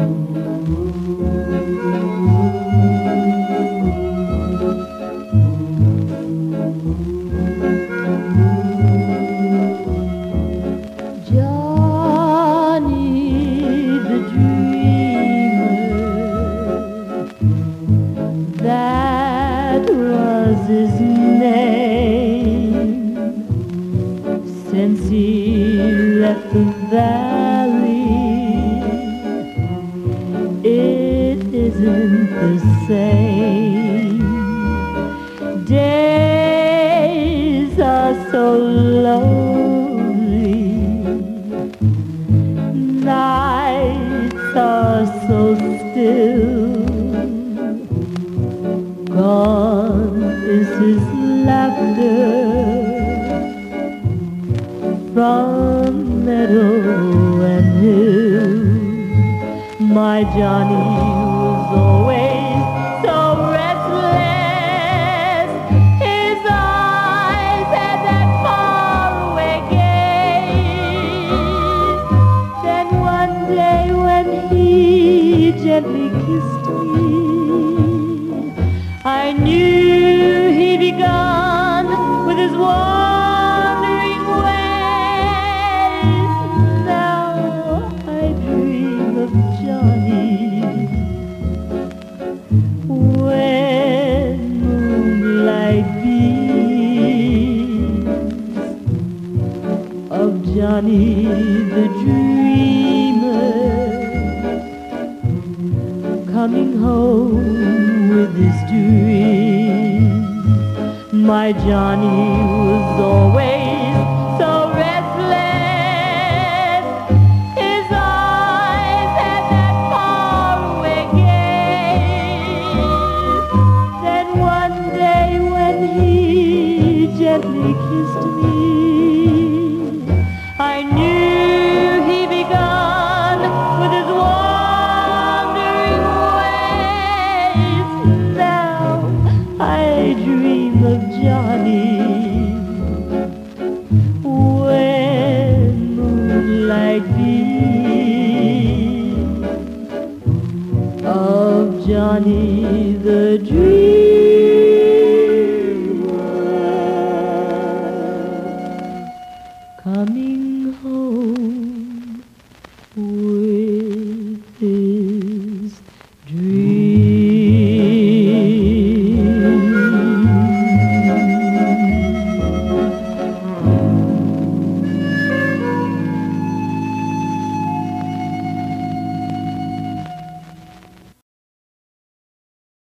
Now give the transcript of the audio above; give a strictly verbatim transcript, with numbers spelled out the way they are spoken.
His name since he left the valley. It isn't the same. Days are so lonely, nights are so still. Gone is his laughter from meadow and hill. My Johnny was always so restless. His eyes had that faraway gaze. Then one day when he gently kissed me, I knew he'd begun with his wandering ways. Now I dream of Johnny when moonlight beams, of Johnny the dreamer coming home with his dreams. My Johnny was always so restless. His eyes had that faraway gaze. Then one day when he gently kissed me, I knew he'd begun with his wandering ways. Now I dream of Johnny when moonlight beams, of Johnny